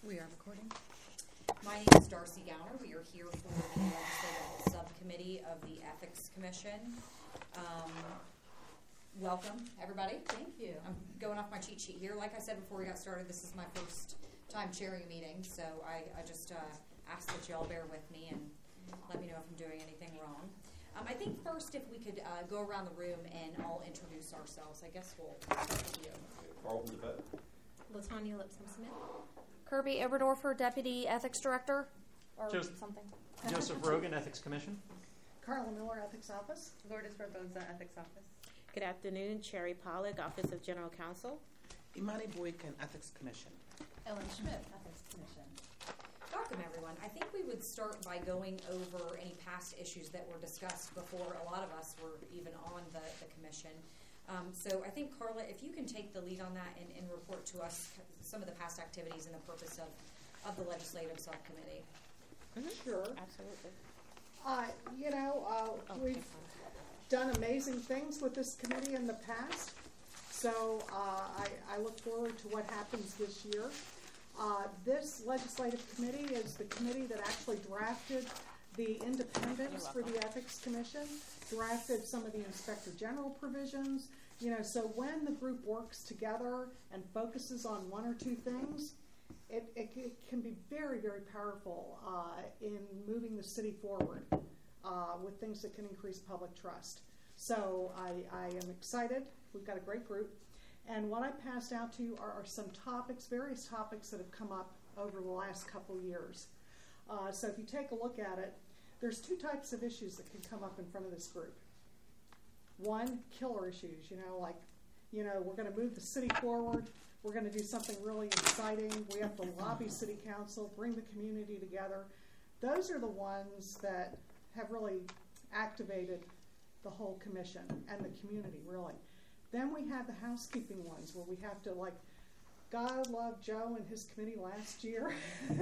We are recording. My name is Darcy Gowner. We are here for the Legislative Subcommittee of the Ethics Commission. Welcome, everybody. Thank you. I'm going off my cheat sheet here. Like I said before we got started, this is my first time chairing a meeting, so I just ask that you all bear with me and let me know if I'm doing anything wrong. I think first if we could go around the room and all introduce ourselves. I guess we'll start with you. Carlton DeVette. Latanya Lipscomb-Smith. Kirby Oberdorfer, Deputy Ethics Director, or something. Joseph Rogan, Ethics Commission. Carla Miller, Ethics Office. Lourdes Barboza, Ethics Office. Good afternoon, Cherry Pollack, Office of General Counsel. Imani Boykin, Ethics Commission. Ellen Schmidt, Ethics Commission. Welcome, everyone. I think we would start by going over any past issues that were discussed before a lot of us were even on the commission. So I think, Carla, if you can take the lead on that and report to us some of the past activities and the purpose of the Legislative Subcommittee. Mm-hmm. Sure. Absolutely. We've done amazing things with this committee in the past, so I look forward to what happens this year. This legislative committee is the committee that actually drafted the independence for the Ethics Commission, drafted some of the Inspector General provisions. So when the group works together and focuses on one or two things, it can be very, very powerful in moving the city forward with things that can increase public trust. So I am excited. We've got a great group. And what I passed out to you are some topics, various topics that have come up over the last couple of years. So if you take a look at it, there's two types of issues that can come up in front of this group. One, killer issues, we're going to move the city forward. We're going to do something really exciting. We have to lobby city council, bring the community together. Those are the ones that have really activated the whole commission and the community, really. Then we have the housekeeping ones where we have to, God love Joe and his committee last year,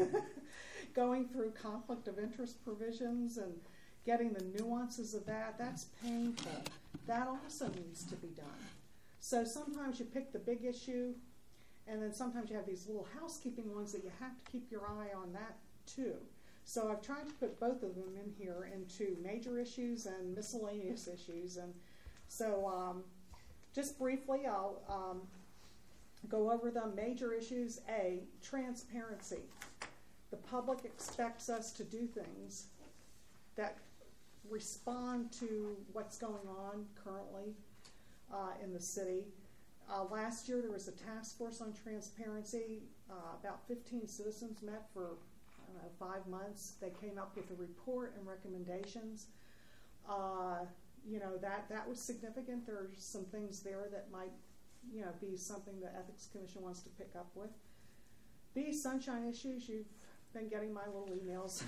going through conflict of interest provisions and getting the nuances of that. That's painful. That also needs to be done. So sometimes you pick the big issue, and then sometimes you have these little housekeeping ones that you have to keep your eye on that too. So I've tried to put both of them in here into major issues and miscellaneous issues. And so just briefly, I'll go over the major issues. A, transparency. The public expects us to do things that respond to what's going on currently in the city. Last year there was a task force on transparency. About 15 citizens met for 5 months. They came up with a report and recommendations. That was significant. There's some things there that might be something the Ethics Commission wants to pick up with. B, sunshine issues. You've been getting my little emails.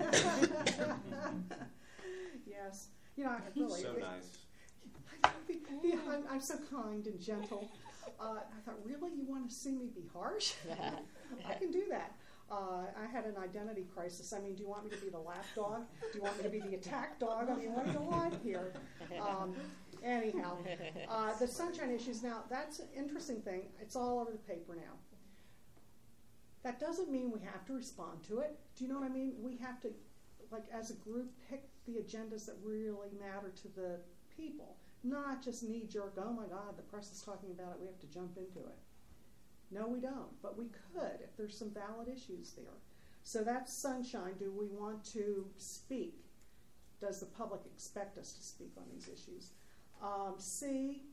Yes. I really, so nice. I'm so kind and gentle. I thought, really, you want to see me be harsh? I can do that. I had an identity crisis. Do you want me to be the lap dog? Do you want me to be the attack dog? What do you want here? Anyhow, the sunshine issues. Now, that's an interesting thing. It's all over the paper now. That doesn't mean we have to respond to it. Do you know what I mean? We have to, as a group, pick the agendas that really matter to the people, not just knee-jerk, oh my God, the press is talking about it, we have to jump into it. No, we don't, but we could if there's some valid issues there. So that's sunshine. Do we want to speak? Does the public expect us to speak on these issues? C,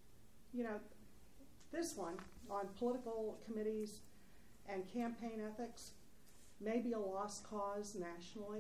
this one on political committees and campaign ethics may be a lost cause nationally.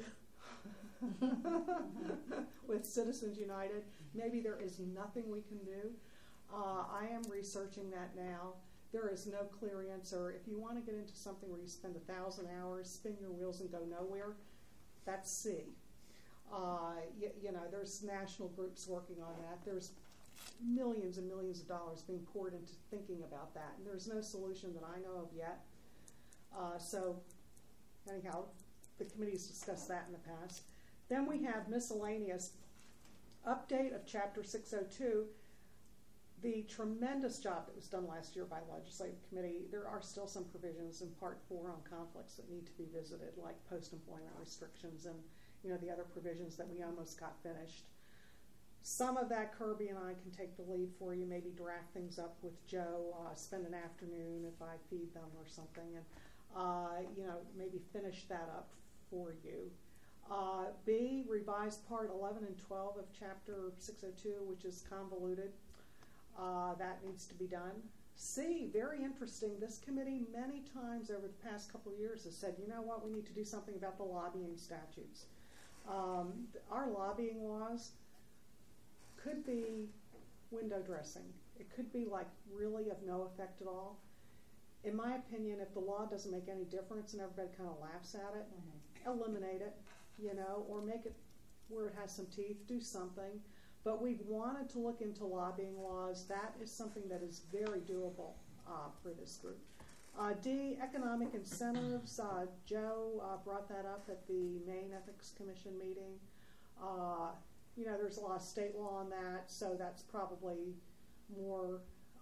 With Citizens United, maybe there is nothing we can do. I am researching that now. There is no clear answer. If you want to get into something where you spend 1,000 hours, spin your wheels and go nowhere, that's C. There's national groups working on that. There's millions and millions of dollars being poured into thinking about that, and there's no solution that I know of yet. So, anyhow, the committee's discussed that in the past. Then we have miscellaneous update of Chapter 602. the tremendous job that was done last year by the Legislative Committee, there are still some provisions in Part 4 on conflicts that need to be visited, like post-employment restrictions and, the other provisions that we almost got finished. Some of that Kirby and I can take the lead for you, maybe draft things up with Joe, spend an afternoon if I feed them or something, and, maybe finish that up for you. B, revise Part 11 and 12 of Chapter 602, which is convoluted. That needs to be done. C, very interesting. This committee many times over the past couple of years has said, you know what, we need to do something about the lobbying statutes. Our lobbying laws could be window dressing. It could be like really of no effect at all. In my opinion, if the law doesn't make any difference and everybody kind of laughs at it, eliminate it, or make it where it has some teeth, do something. But we've wanted to look into lobbying laws. That is something that is very doable for this group. D, economic incentives. Joe brought that up at the Maine Ethics Commission meeting. There's a lot of state law on that, so that's probably more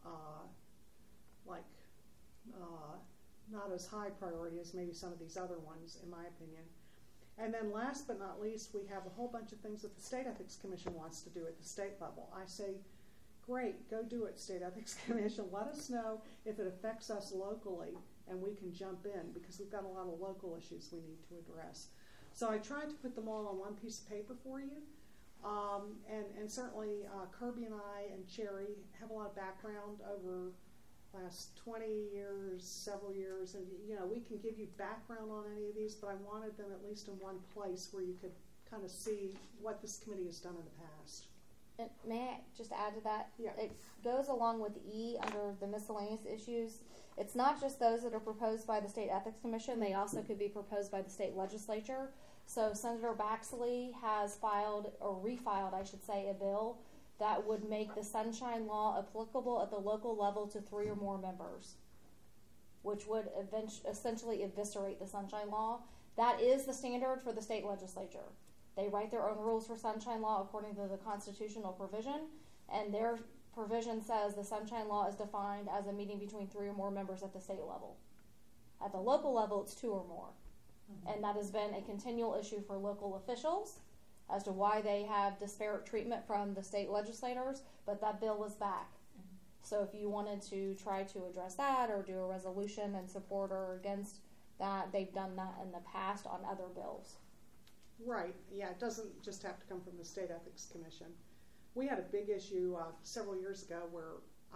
not as high priority as maybe some of these other ones, in my opinion. And then last but not least, we have a whole bunch of things that the State Ethics Commission wants to do at the state level. I say, great, go do it, State Ethics Commission. Let us know if it affects us locally, and we can jump in, because we've got a lot of local issues we need to address. So I tried to put them all on one piece of paper for you. And certainly Kirby and I and Cherry have a lot of background over last 20 years, several years, and we can give you background on any of these, but I wanted them at least in one place where you could kind of see what this committee has done in the past. And may I just add to that? Yeah. It goes along with E under the miscellaneous issues. It's not just those that are proposed by the State Ethics Commission. They also could be proposed by the state legislature. So Senator Baxley has filed, or refiled, I should say, a bill that would make the Sunshine Law applicable at the local level to 3 or more members, which would essentially eviscerate the Sunshine Law. That is the standard for the state legislature. They write their own rules for Sunshine Law according to the constitutional provision, and their provision says the Sunshine Law is defined as a meeting between 3 or more members at the state level. At the local level, it's 2 or more. And that has been a continual issue for local officials as to why they have disparate treatment from the state legislators, but that bill was back. So if you wanted to try to address that or do a resolution in support or against that, they've done that in the past on other bills. Right. Yeah, it doesn't just have to come from the State Ethics Commission. We had a big issue several years ago where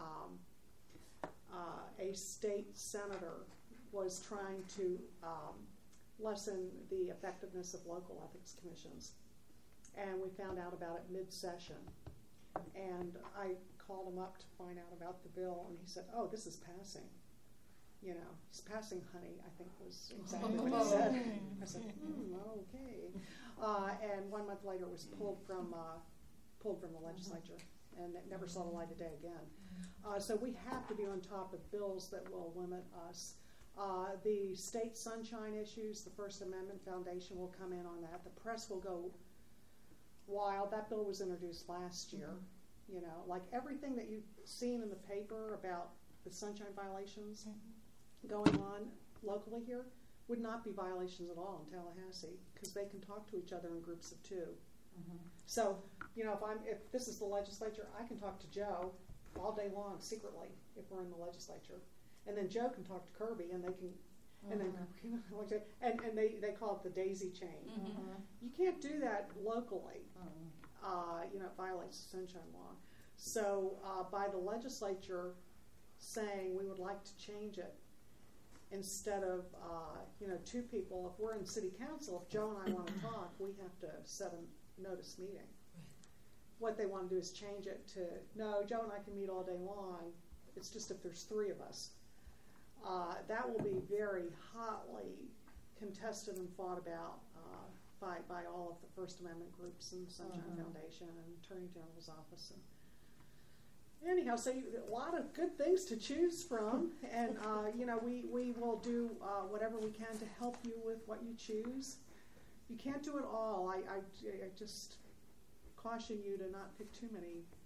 a state senator was trying to lessen the effectiveness of local ethics commissions. And we found out about it mid-session. And I called him up to find out about the bill, and he said, "Oh, this is passing. It's passing, honey," I think was exactly what he said. I said, okay. And 1 month later, it was pulled from the legislature, and it never saw the light of day again. So we have to be on top of bills that will limit us. The state sunshine issues, the First Amendment Foundation will come in on that. The press will go wild. That bill was introduced last year. Like everything that you've seen in the paper about the sunshine violations going on locally here would not be violations at all in Tallahassee, because they can talk to each other in groups of 2. So, if this is the legislature, I can talk to Joe all day long secretly if we're in the legislature. And then Joe can talk to Kirby, and they can, and then and they call it the daisy chain. You can't do that locally. It violates the Sunshine Law. So by the legislature saying we would like to change it, instead of 2 people, if we're in city council, if Joe and I want to talk, we have to set a notice meeting. What they want to do is change it to, no, Joe and I can meet all day long. It's just if there's 3 of us. That will be very hotly contested and fought about by all of the First Amendment groups and the Sunshine Foundation and Attorney General's office. And anyhow, so a lot of good things to choose from, and we will do whatever we can to help you with what you choose. You can't do it all. I just caution you to not pick too many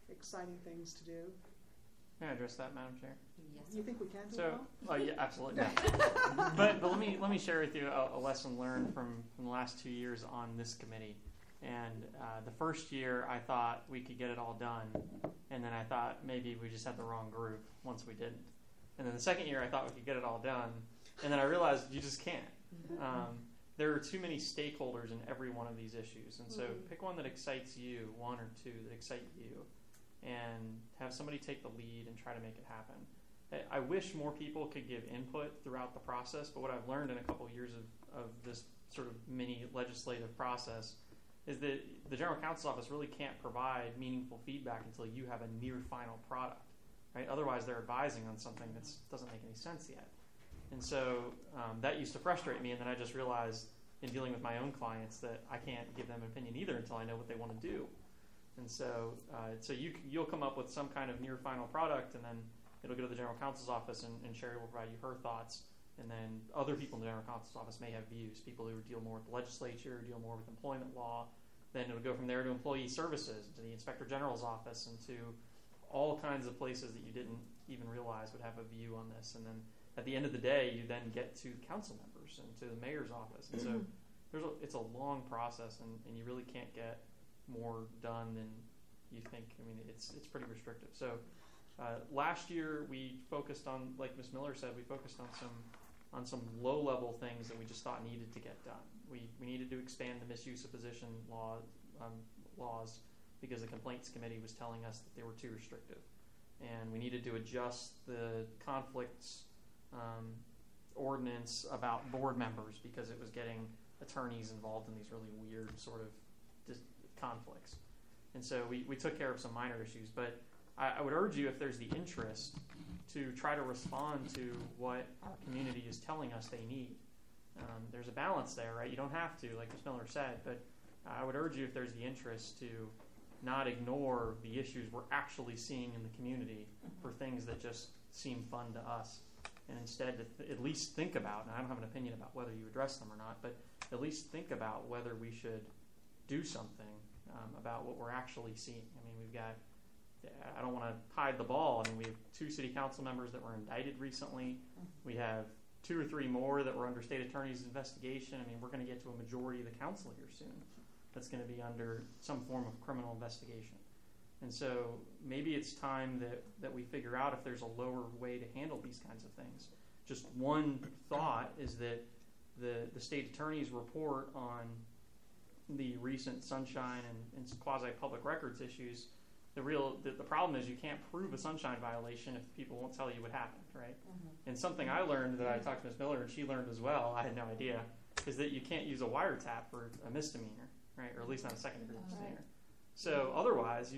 exciting things to do. Can I address that, Madam Chair? Yes. You think we can do So, well? yeah, absolutely. but let me share with you a lesson learned from the last 2 years on this committee. And the first year, I thought we could get it all done, and then I thought maybe we just had the wrong group once we didn't. And then the second year, I thought we could get it all done, and then I realized you just can't. There are too many stakeholders in every one of these issues, and so pick one that excites you, one or two that excite you, and have somebody take the lead and try to make it happen. I wish more people could give input throughout the process, but what I've learned in a couple years of this sort of mini legislative process is that the General Counsel's Office really can't provide meaningful feedback until you have a near final product, right? Otherwise, they're advising on something that doesn't make any sense yet. And so that used to frustrate me, and then I just realized in dealing with my own clients that I can't give them an opinion either until I know what they want to do. And so you'll come up with some kind of near final product, and then it'll go to the General Counsel's Office, and Sherry will provide you her thoughts. And then other people in the General Counsel's Office may have views, people who deal more with the legislature, deal more with employment law. Then it'll go from there to employee services, to the Inspector General's office, and to all kinds of places that you didn't even realize would have a view on this. And then at the end of the day, you then get to council members and to the mayor's office. And so it's a long process, and you really can't get more done than you think. I mean, it's pretty restrictive. So last year we focused on, like Ms. Miller said, we focused on some low-level things that we just thought needed to get done. We needed to expand the misuse of position laws because the Complaints Committee was telling us that they were too restrictive. And we needed to adjust the conflicts ordinance about board members because it was getting attorneys involved in these really weird sort of conflicts. And so we took care of some minor issues, but I would urge you, if there's the interest, to try to respond to what our community is telling us they need. There's a balance there, right? You don't have to, like Ms. Miller said, but I would urge you, if there's the interest, to not ignore the issues we're actually seeing in the community for things that just seem fun to us, and instead to at least think about, and I don't have an opinion about whether you address them or not, but at least think about whether we should do something about what we're actually seeing. I mean, we've got, I don't want to hide the ball. I mean, we have 2 city council members that were indicted recently. We have 2 or 3 more that were under state attorney's investigation. I mean, we're going to get to a majority of the council here soon that's going to be under some form of criminal investigation. And so maybe it's time that we figure out if there's a lower way to handle these kinds of things. Just one thought is that the state attorney's report on the recent Sunshine and quasi-public records issues, the problem is you can't prove a Sunshine violation if people won't tell you what happened, right? And something I learned that I talked to Ms. Miller and she learned as well, I had no idea, is that you can't use a wiretap for a misdemeanor, right? Or at least not a second-degree misdemeanor. So otherwise,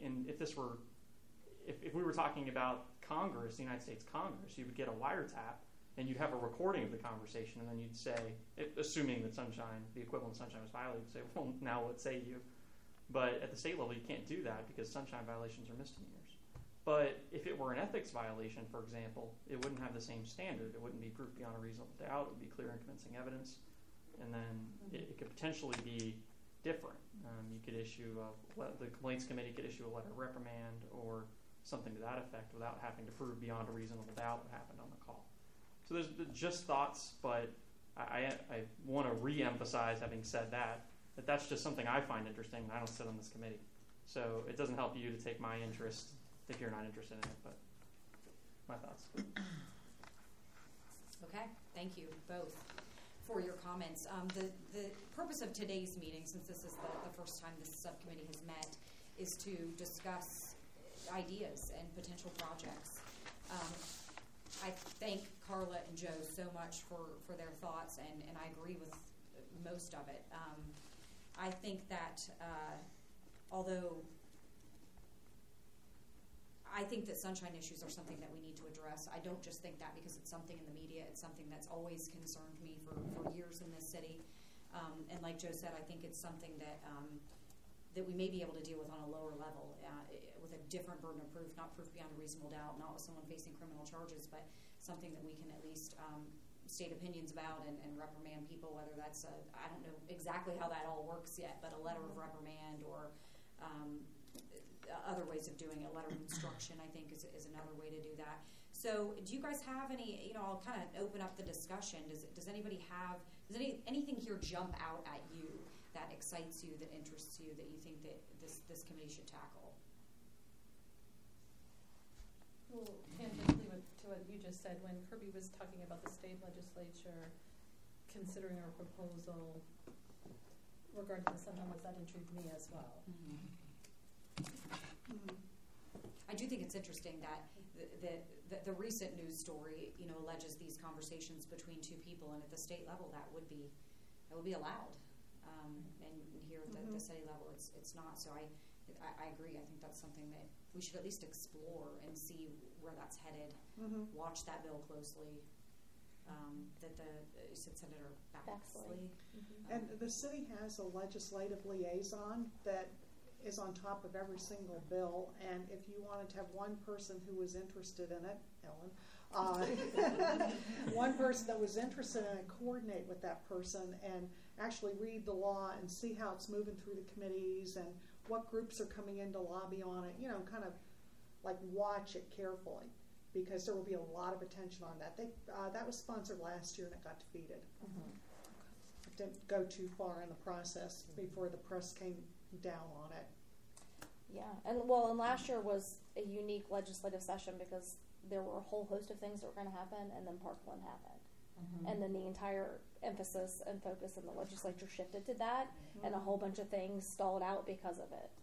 if we were talking about Congress, the United States Congress, you would get a wiretap and you'd have a recording of the conversation, and then you'd say, assuming that Sunshine, the equivalent of Sunshine was violated, you'd say, well, now what say you? But at the state level, you can't do that because Sunshine violations are misdemeanors. But if it were an ethics violation, for example, it wouldn't have the same standard. It wouldn't be proof beyond a reasonable doubt. It would be clear and convincing evidence. And then it could potentially be different. You could issue, the Complaints Committee could issue a letter of reprimand or something to that effect without having to prove beyond a reasonable doubt what happened on the call. So there's just thoughts, but I want to re-emphasize, having said that that's just something I find interesting. I don't sit on this committee. So it doesn't help you to take my interest if you're not interested in it, but my thoughts. Okay, thank you both for your comments. The purpose of today's meeting, since this is the first time this subcommittee has met, is to discuss ideas and potential projects. I thank Carla and Joe so much for their thoughts, and I agree with most of it. I think that although I think that sunshine issues are something that we need to address, I don't just think that because it's something in the media. It's something that's always concerned me for years in this city. And like Joe said, I think it's something that that we may be able to deal with on a lower level with a different burden of proof, not proof beyond a reasonable doubt, not with someone facing criminal charges, but something that we can at least state opinions about and reprimand people, whether that's I don't know exactly how that all works yet, but a letter of reprimand or other ways of doing it. Letter of instruction, I think, is another way to do that. So, do you guys have any? I'll kind of open up the discussion. Does anybody have? Does anything here jump out at you that excites you, that interests you, that you think that this committee should tackle? Well, tangentially to what you just said, when Kirby was talking about the state legislature considering our proposal regarding the Sunshine, that intrigued me as well. I do think it's interesting that the recent news story, alleges these conversations between two people, and at the state level, that would be allowed, and here at the city level, it's not. So I agree. I think that's something that we should at least explore and see where that's headed. Watch that bill closely. You said Senator Baxley. And the city has a legislative liaison that is on top of every single bill, and if you wanted to have one person who was interested in it, Ellen, one person that was interested in it, coordinate with that person and actually read the law and see how it's moving through the committees and what groups are coming in to lobby on it, kind of like watch it carefully, because there will be a lot of attention on that. That was sponsored last year and it got defeated. It didn't go too far in the process before the press came down on it. Yeah, and last year was a unique legislative session because there were a whole host of things that were going to happen, and then Parkland happened. And then the entire emphasis and focus in the legislature shifted to that, and a whole bunch of things stalled out because of it.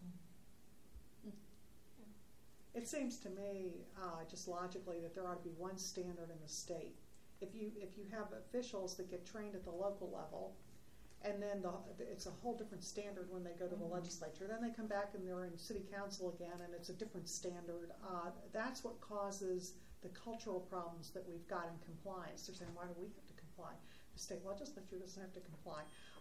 It seems to me, just logically, that there ought to be one standard in the state. If you have officials that get trained at the local level, and then it's a whole different standard when they go to the legislature. Then they come back and they're in city council again, and it's a different standard. That's what causes the cultural problems that we've got in compliance. They're saying, why do we have to comply? The state legislature doesn't have to comply.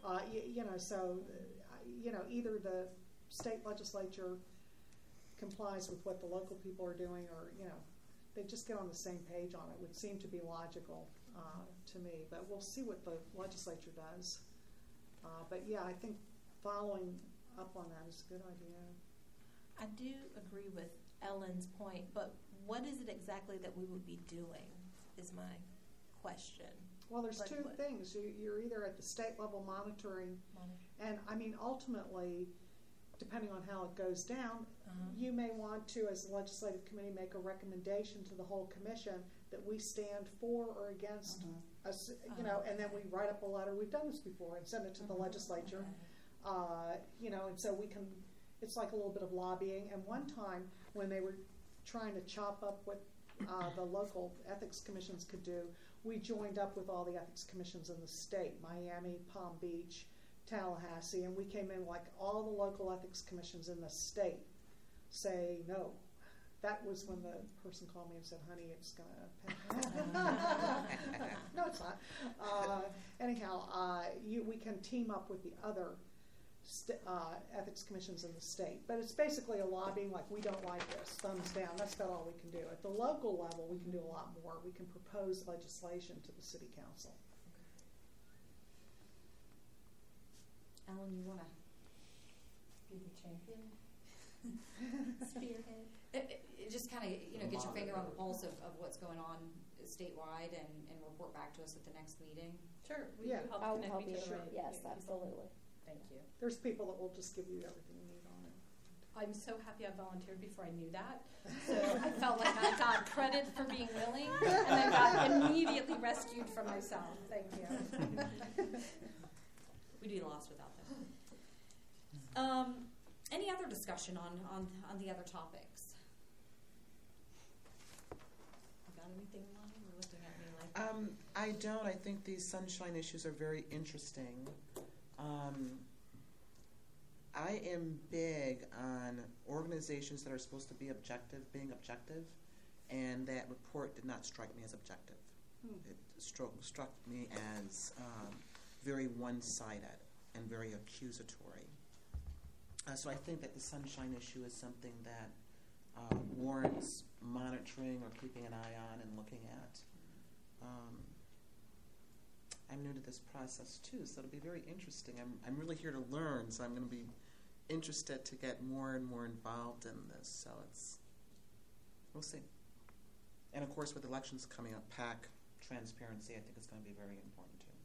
Either the state legislature complies with what the local people are doing, or they just get on the same page on it. Would seem to be logical to me, but we'll see what the legislature does. But yeah, I think following up on that is a good idea. I do agree with Ellen's point, but what is it exactly that we would be doing is my question. Well, there's two things. You're either at the state level monitoring, and I mean, ultimately, depending on how it goes down, you may want to, as the legislative committee, make a recommendation to the whole commission that we stand for or against us, and then we write up a letter. We've done this before and send it to the legislature, and so we can. It's like a little bit of lobbying. And one time when they were trying to chop up what the local ethics commissions could do, we joined up with all the ethics commissions in the state: Miami, Palm Beach, Tallahassee, and we came in like all the local ethics commissions in the state say no. That was when the person called me and said, honey, it's going to... No, it's not. We can team up with the other ethics commissions in the state. But it's basically a lobbying, like, we don't like this, thumbs down. That's about all we can do. At the local level, we can do a lot more. We can propose legislation to the city council. Ellen, you want to Be the champion. spearhead? It just kind of, get your finger on the pulse of what's going on statewide and report back to us at the next meeting. Sure. I'll help you. Yes, absolutely. Thank you. There's people that will just give you everything you need on it. I'm so happy I volunteered before I knew that. So I felt like I got credit for being willing, and then got immediately rescued from myself. Thank you. We'd be lost without them. Any other discussion on the other topics? You got anything, Lonnie? You're looking at me like... I don't. I think these sunshine issues are very interesting. I am big on organizations that are supposed to be objective, being objective, and that report did not strike me as objective. It struck me as very one-sided and very accusatory. So I think that the sunshine issue is something that warrants monitoring or keeping an eye on and looking at. I'm new to this process too, so it'll be very interesting. I'm really here to learn, so I'm going to be interested to get more and more involved in this. So we'll see. And of course, with elections coming up, PAC transparency, I think, is going to be very important too.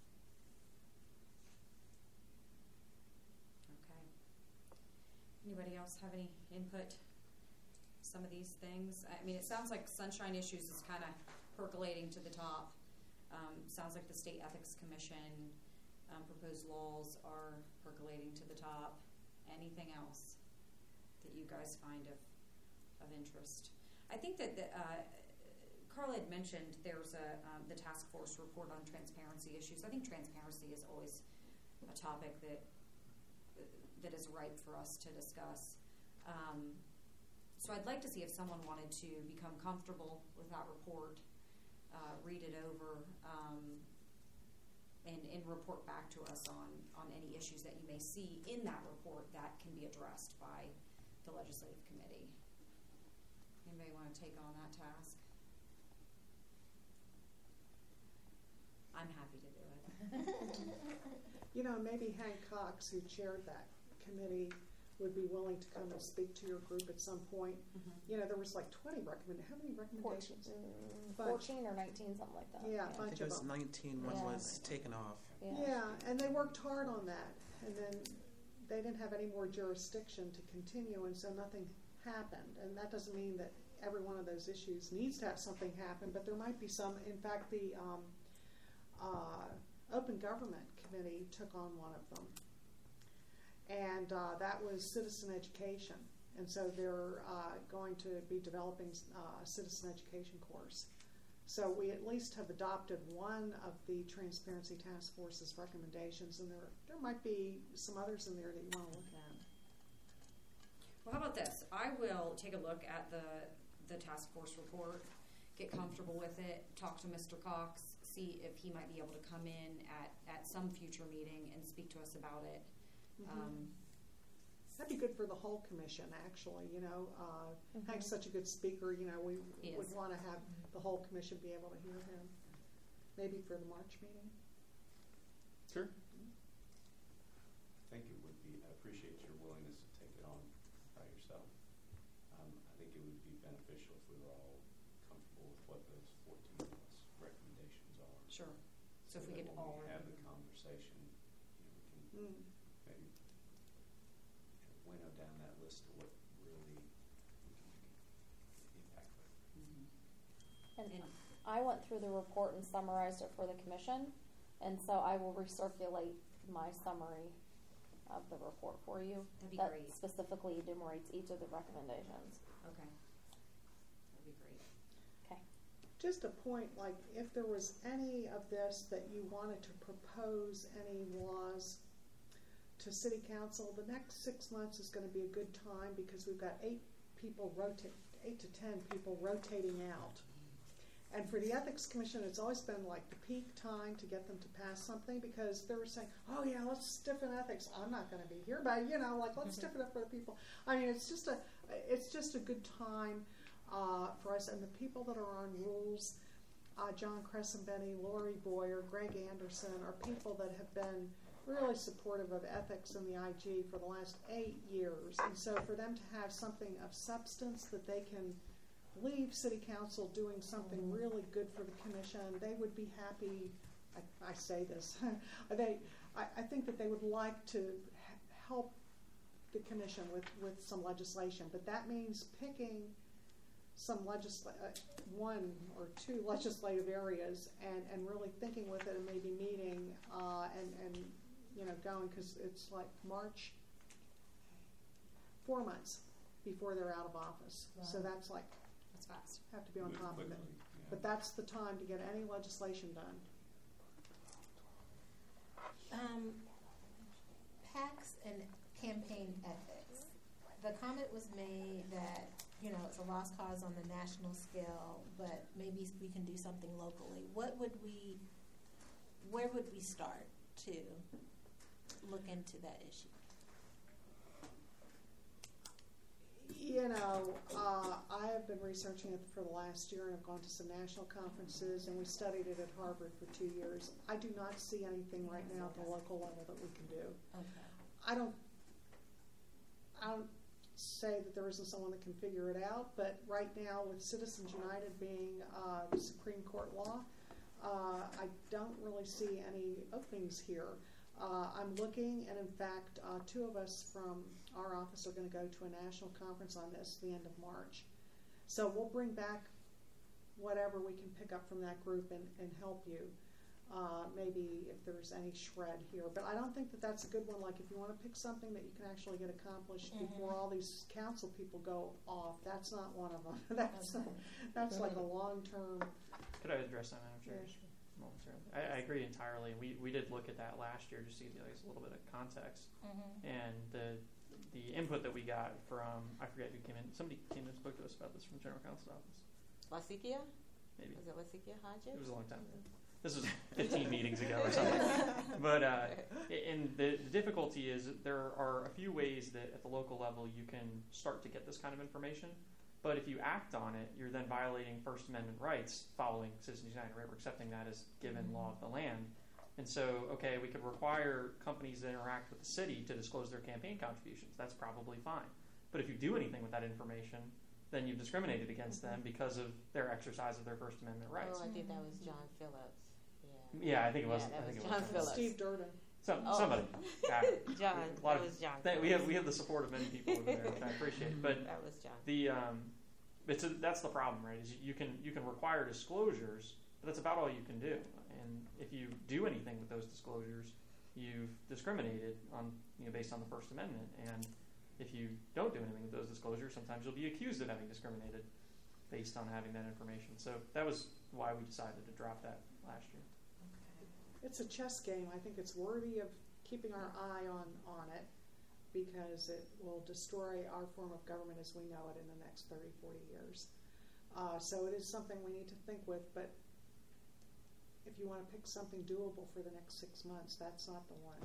Okay. Anybody else have any input? Some of these things. I mean, it sounds like sunshine issues is kind of percolating to the top. Sounds like the State Ethics Commission proposed laws are percolating to the top. Anything else that you guys find of interest? I think that Carla had mentioned there's the task force report on transparency issues. I think transparency is always a topic that is ripe for us to discuss. So I'd like to see if someone wanted to become comfortable with that report, read it over, and report back to us on any issues that you may see in that report that can be addressed by the legislative committee. Anybody want to take on that task? I'm happy to do it. You know, maybe Hank Cox, who chaired that committee, would be willing to come and speak to your group at some point. Mm-hmm. You know, there was like 20 recommendations. How many recommendations? 14 or 19, something like that. Yeah, I bunch think it of was them. 19 when Yeah. was taken off. Yeah, and they worked hard on that, and then they didn't have any more jurisdiction to continue, and so nothing happened. And that doesn't mean that every one of those issues needs to have something happen, but there might be some. In fact, the Open Government Committee took on one of them, and that was citizen education. And so they're going to be developing a citizen education course. So we at least have adopted one of the Transparency Task Force's recommendations, and there might be some others in there that you want to look at. Well, how about this? I will take a look at the task force report, get comfortable with it, talk to Mr. Cox, see if he might be able to come in at some future meeting and speak to us about it. Mm-hmm. That'd be good for the whole commission, actually. You know, Hank's such a good speaker. You know, we would want to have the whole commission be able to hear him. Maybe for the March meeting. Sure. I think it would be. I appreciate your willingness to take it on by yourself. I think it would be beneficial if we were all comfortable with what those 14 plus recommendations are. Sure. So if we could all have the conversation, you know, we can maybe winnow down that list to what really we can make an impact with. And I went through the report and summarized it for the commission, and so I will recirculate my summary of the report for you. That'd be that great. Specifically enumerates each of the recommendations. Okay. That'd be great. Okay. Just a point, like if there was any of this that you wanted to propose any laws to City Council, the next 6 months is going to be a good time because we've got 8 to 10 people rotating out. And for the Ethics Commission, it's always been like the peak time to get them to pass something because they were saying, oh yeah, let's stiffen ethics. I'm not going to be here, but you know, like let's stiffen up for the people. I mean, it's just a good time for us. And the people that are on rules, John Crescembeni, Lori Boyer, Greg Anderson, are people that have been really supportive of ethics in the IG for the last 8 years. And so for them to have something of substance that they can leave City Council doing something really good for the commission, they would be happy. I say this. I think that they would like to help the commission with some legislation, but that means picking some one or two legislative areas and really thinking with it and maybe meeting and you know going, because it's like March, 4 months before they're out of office. Wow. So that's like Fast. have to be on top of it. Yeah. But that's the time to get any legislation done. PACs and campaign ethics. The comment was made that, you know, it's a lost cause on the national scale, but maybe we can do something locally. Where would we start to look into that issue? You know, I have been researching it for the last year and have gone to some national conferences, and we studied it at Harvard for 2 years. I do not see anything right now at the local level that we can do. Okay. I don't I don't say that there isn't someone that can figure it out, but right now with Citizens United being Supreme Court law, I don't really see any openings here. I'm looking, and in fact, two of us from our office are going to go to a national conference on this the end of March. So we'll bring back whatever we can pick up from that group and help you. Maybe if there's any shred here. But I don't think that that's a good one. Like if you want to pick something that you can actually get accomplished before all these council people go off, that's not one of them. That's like a long-term. Could I address that, Madam Chair? Yeah. Momentarily. I agree entirely. We did look at that last year just to give you guys a little bit of context. And the input that we got from, I forget who came in, somebody came and spoke to us about this from the General Counsel's office. Wasikia? Maybe. Was it Wasikia Hodges? It was a long time ago. This was 15 meetings ago or something. But and the difficulty is that there are a few ways that at the local level you can start to get this kind of information. But if you act on it, you're then violating First Amendment rights following Citizens United, right? We're accepting that as given law of the land. And so, okay, we could require companies that interact with the city to disclose their campaign contributions. That's probably fine. But if you do anything with that information, then you've discriminated against them because of their exercise of their First Amendment rights. Oh, I think that was John Phillips. Yeah, I think it was. Yeah, I think it John was Phillips. Steve Durden. Somebody. John. That was John. We have the support of many people over there, which I appreciate. But that was John. That's the problem, right? Is you can require disclosures, but that's about all you can do. And if you do anything with those disclosures, you've discriminated on based on the First Amendment. And if you don't do anything with those disclosures, sometimes you'll be accused of having discriminated based on having that information. So that was why we decided to drop that last year. It's a chess game. I think it's worthy of keeping our eye on it because it will destroy our form of government as we know it in the next 30, 40 years. So it is something we need to think with, but if you want to pick something doable for the next 6 months, that's not the one.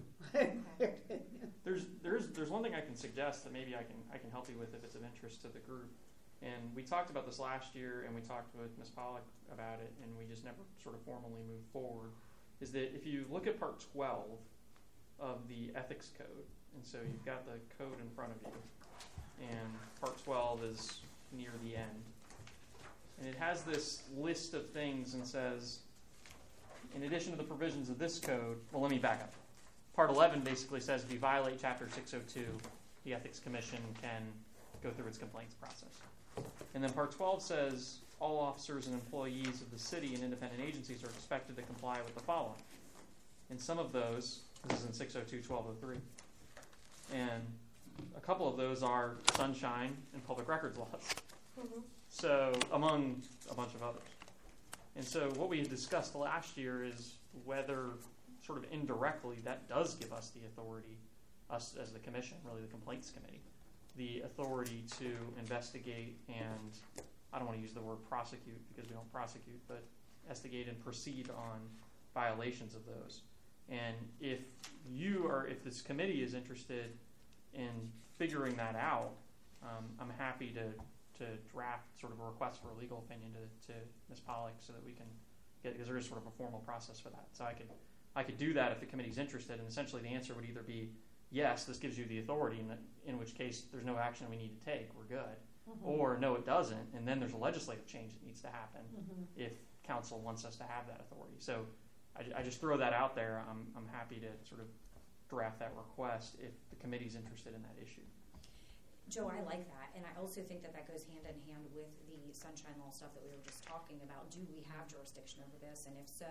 There's one thing I can suggest that maybe I can help you with if it's of interest to the group. And we talked about this last year, and we talked with Ms. Pollack about it, and we just never sort of formally moved forward. Is that if you look at Part 12 of the Ethics Code, and so you've got the code in front of you, and Part 12 is near the end, and it has this list of things and says, in addition to the provisions of this code, well, let me back up. Part 11 basically says if you violate Chapter 602, the Ethics Commission can go through its complaints process. And then Part 12 says all officers and employees of the city and independent agencies are expected to comply with the following. And some of those, this is in 602-1203, and a couple of those are sunshine and public records laws. So, among a bunch of others. And so what we had discussed last year is whether, sort of indirectly, that does give us the authority, us as the commission, really the complaints committee, the authority to investigate and, I don't want to use the word prosecute because we don't prosecute, but investigate and proceed on violations of those. And if this committee is interested in figuring that out, I'm happy to draft sort of a request for a legal opinion to Ms. Pollack so that we can get, because there is sort of a formal process for that. So I could do that if the committee's interested, and essentially the answer would either be yes, this gives you the authority, in which case there's no action we need to take, we're good, or no, it doesn't, and then there's a legislative change that needs to happen if council wants us to have that authority. So I just throw that out there. I'm happy to sort of draft that request if the committee's interested in that issue. Joe, I like that, and I also think that goes hand in hand with the sunshine law stuff that we were just talking about. Do we have jurisdiction over this, and if so,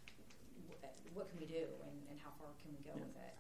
what can we do, and how far can we go with it?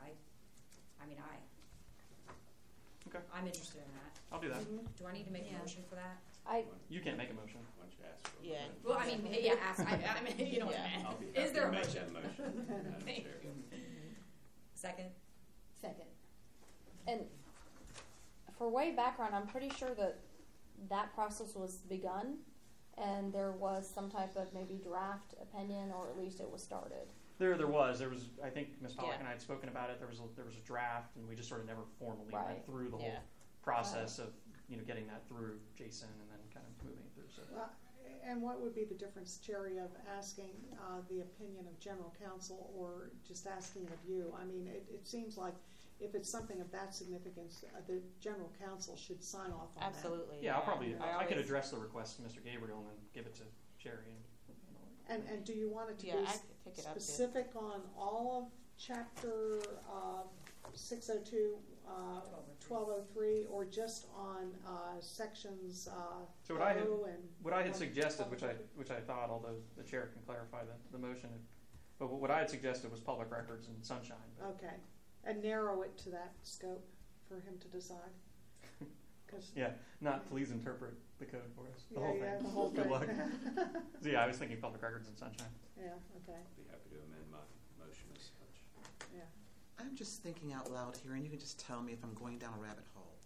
I'm interested in that. I'll do that. Do I need to make a motion for that? You can't make a motion. Why don't you ask for Yeah. it? Well, ask. You know what I meant. I'll be Is there a happy to motion? make that motion, Madam Thank Chair. Second? Second. And for way background, I'm pretty sure that process was begun, and there was some type of maybe draft opinion, or at least it was started. There was. I think Ms. Pollack and I had spoken about it. There was a draft, and we just sort of never formally went through the whole process of getting that through Jason and then kind of moving through. So. And what would be the difference, Cherry, of asking the opinion of general counsel or just asking it of you? I mean, it seems like if it's something of that significance, the general counsel should sign off on that. Absolutely. Yeah, I'll probably, I I could always- address the request to Mr. Gabriel and then give it to Sherry. And do you want it to Yeah, be I could take it up. specific on all of chapter 602, 1203, or just on sections So what I had, O and what I had suggested, which I thought, although the chair can clarify the motion, but what I had suggested was public records and sunshine. But Okay, and narrow it to that scope for him to decide. 'Cause- yeah, not please interpret the code for us. The yeah, whole yeah, thing. the whole Good thing. luck. So yeah, I was thinking public records and sunshine. Yeah, okay, I'd be happy to amend my motion as such. yeah. I'm just thinking out loud here, and you can just tell me if I'm going down a rabbit hole.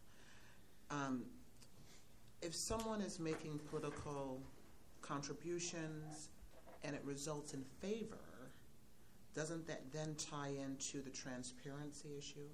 If someone is making political contributions and it results in favor, doesn't that then tie into the transparency issue?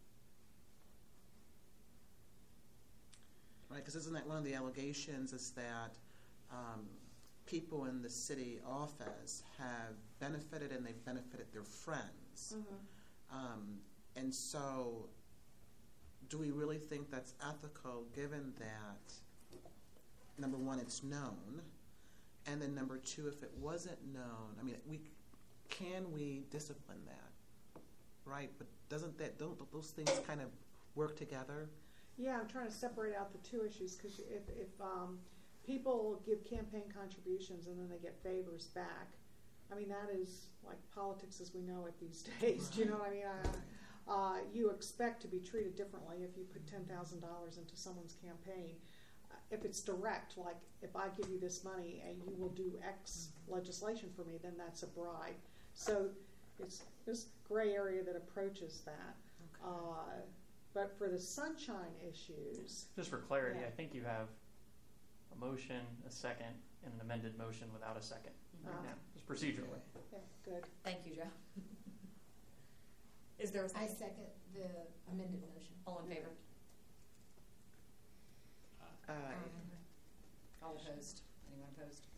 Right, because isn't that one of the allegations is that people in the city office have benefited and they've benefited their friends. And so do we really think that's ethical given that, number one, it's known, and then number two, if it wasn't known, I mean, can we discipline that, right? But don't those things kind of work together? Yeah, I'm trying to separate out the two issues, because if people give campaign contributions and then they get favors back, I mean, that is like politics as we know it these days. Do you know what I mean? You expect to be treated differently if you put $10,000 into someone's campaign. If it's direct, like if I give you this money and you will do X legislation for me, then that's a bribe. So it's this gray area that approaches that. Okay. But for the sunshine issues, Just for clarity, Yeah. I think you have a motion, a second, and an amended motion without a second right now, just procedurally. yeah, good. Thank you, Joe. Is there a I second? second the amended motion. All in favor? All opposed? Anyone opposed?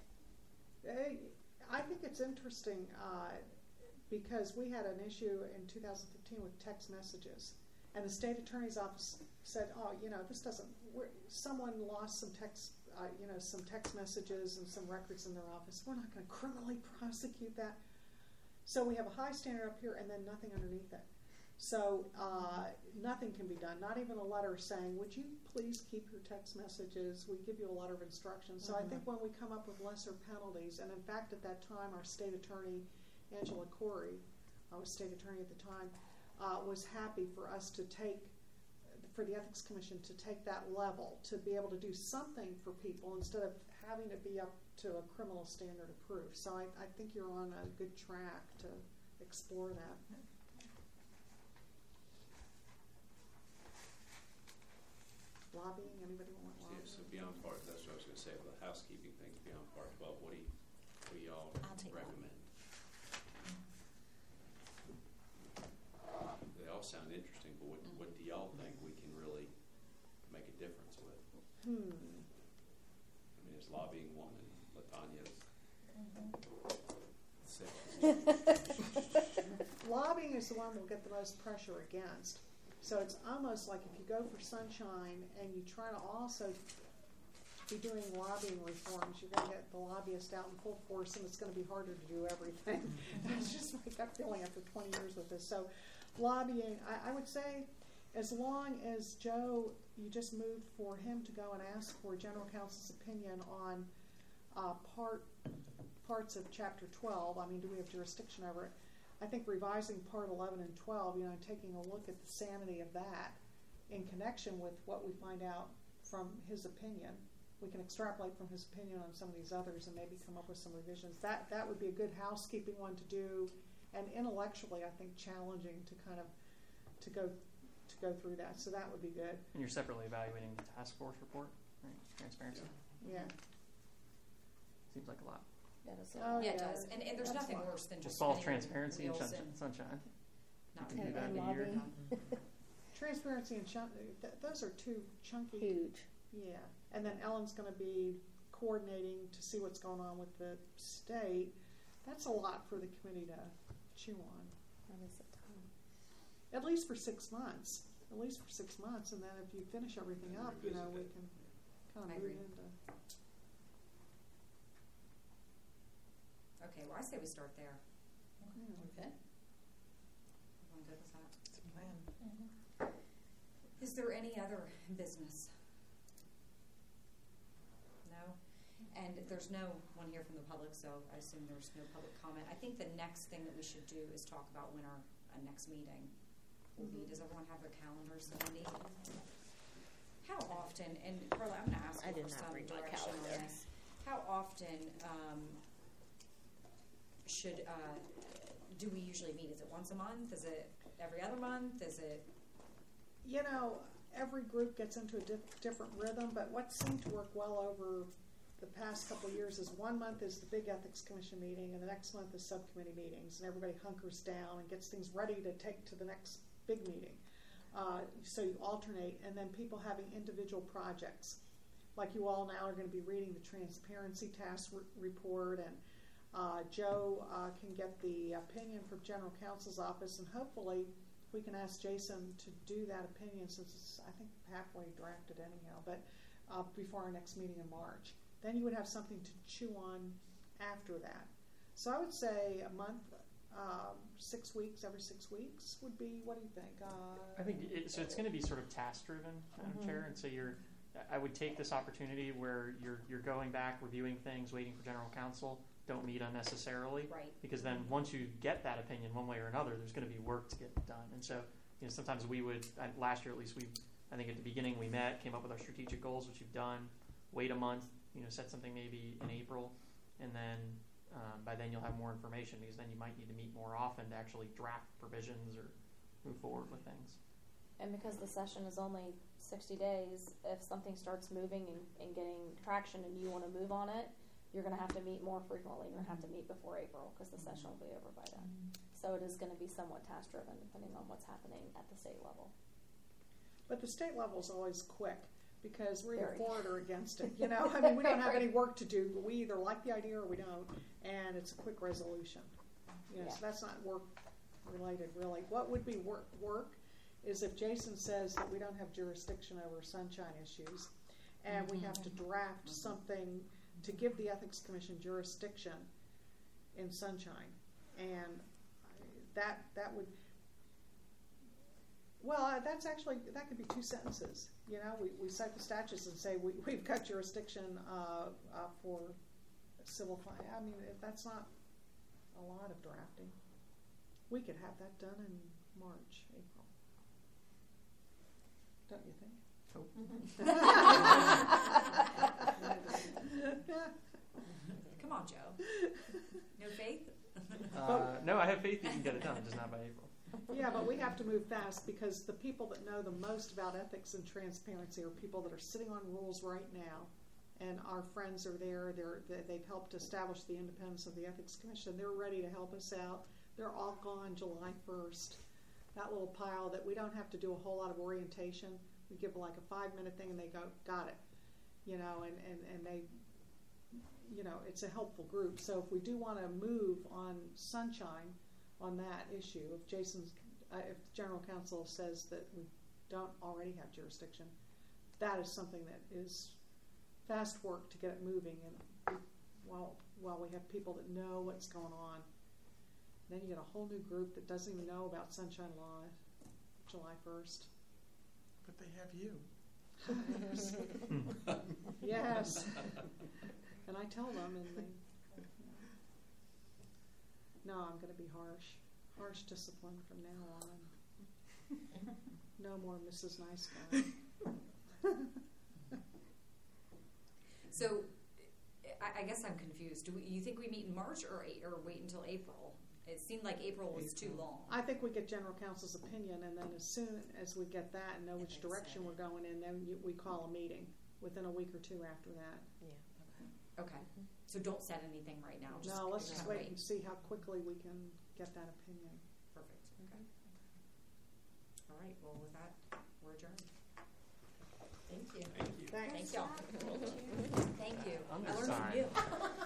I think it's interesting because we had an issue in 2015 with text messages, and the state attorney's office said, "Oh, this doesn't. Someone lost some text, some text messages and some records in their office. We're not going to criminally prosecute that." So we have a high standard up here, and then nothing underneath it. So nothing can be done. Not even a letter saying, "Would you please keep your text messages? We give you a letter of instruction." So I think when we come up with lesser penalties, and in fact at that time our state attorney, Angela Corey, I was state attorney at the time, was happy for us to for the Ethics Commission to take that level, to be able to do something for people instead of having to be up to a criminal standard of proof. So I think you're on a good track to explore that. Lobbying, anybody want lobbying? So beyond part, that's what I was going to say, the housekeeping things beyond part 12, what do y'all I'll take that. recommend? They all sound interesting, but what do y'all think we can really make a difference with? I mean, is lobbying one and Latanya's Lobbying is the one we'll get the most pressure against. So it's almost like if you go for sunshine and you try to also be doing lobbying reforms, you're going to get the lobbyist out in full force, and it's going to be harder to do everything. That's just my gut feeling after 20 years with this. So lobbying, I would say, as long as Joe, you just moved for him to go and ask for general counsel's opinion on parts of Chapter 12. I mean, do we have jurisdiction over it? I think revising Part 11 and 12, and taking a look at the sanity of that in connection with what we find out from his opinion. We can extrapolate from his opinion on some of these others and maybe come up with some revisions. That would be a good housekeeping one to do, and intellectually, I think, challenging to kind of to go through that. So that would be good. And you're separately evaluating the task force report, right? Transparency. Yeah. Seems like a lot. Oh, Yeah, it does. And there's That's nothing fine. worse than just Just false spinning transparency and wheels sunshine. not You can do really that in a year. Transparency and those are two chunky. Huge. Yeah, and then Ellen's going to be coordinating to see what's going on with the state. That's a lot for the committee to chew on. at least for 6 months. At least for 6 months, and then if you finish everything And up, you know, we revisit can kind I of move agree. into. Okay, well, I say we start there. Okay. Everyone good with that? It's a plan. Is there any other business? No? And there's no one here from the public, so I assume there's no public comment. I think the next thing that we should do is talk about when our next meeting will be. Does everyone have their calendars handy? How often, and Carla, I'm going to ask I you did for not some read my direction on calendar. this. How often should do we usually meet? Is it once a month? Is it every other month? Is it? You know, every group gets into a different rhythm, but what seemed to work well over the past couple of years is 1 month is the big ethics commission meeting, and the next month is subcommittee meetings, and everybody hunkers down and gets things ready to take to the next big meeting. So you alternate, and then people having individual projects. Like you all now are going to be reading the transparency task report, and Joe can get the opinion from general counsel's office, and hopefully we can ask Jason to do that opinion, since it's, I think, halfway drafted anyhow, but before our next meeting in March. Then you would have something to chew on after that. So I would say a month, 6 weeks, every 6 weeks would be, what do you think? I think so. It's going to be sort of task driven, Madam Chair, and so I would take this opportunity where you're going back, reviewing things, waiting for general counsel. Don't meet unnecessarily, Right. Because then once you get that opinion one way or another, there's going to be work to get done. And so, sometimes we would, last year at least, I think at the beginning we met, came up with our strategic goals, which you've done. Wait a month, set something maybe in April, and then by then you'll have more information, because then you might need to meet more often to actually draft provisions or move forward with things. And because the session is only 60 days, if something starts moving and getting traction and you want to move on it, you're going to have to meet more frequently. You're going to have to meet before April, because the session will be over by then. So it is going to be somewhat task driven, depending on what's happening at the state level. But the state level is always quick, because we're either Very. for it or against it. I mean, we don't have any work to do, but we either like the idea or we don't, and it's a quick resolution. Yeah. So that's not work related, really. What would be work is if Jason says that we don't have jurisdiction over sunshine issues, and we have to draft something to give the Ethics Commission jurisdiction in sunshine, and that would. Well, that's actually, that could be 2 sentences. We cite the statutes and say we've got jurisdiction for civil fine. I mean, that's not a lot of drafting. We could have that done in March, April. Don't you think? Come on, Joe. No faith? No, I have faith you can get it done, just not by April. Yeah, but we have to move fast, because the people that know the most about ethics and transparency are people that are sitting on rules right now, and our friends are there. They've helped establish the independence of the Ethics Commission. They're ready to help us out. They're all gone July 1st. That little pile that we don't have to do a whole lot of orientation. We give like a 5-minute thing, and they go, got it. And they, it's a helpful group. So if we do want to move on sunshine, on that issue, if general counsel says that we don't already have jurisdiction, that is something that is fast work to get it moving, and while we have people that know what's going on. Then you get a whole new group that doesn't even know about sunshine law July 1st. But they have you. Yes. And I tell them, and they, no, I'm going to be harsh discipline from now on. No more Mrs. Nice Guy. So, I guess I'm confused. You think we meet in March or wait until April? It seemed like April was too long. I think we get general counsel's opinion, and then as soon as we get that and know I which think so. direction we're going in, then we call a meeting within a week or 2 after that. Okay. So don't set anything right now. No, let's just kinda wait and see how quickly we can get that opinion. Perfect. Okay. All right. Well, with that, we're adjourned. Thank you. Thank you. Thanks. Thank y'all. Thank you. I'm I learned from sorry. you.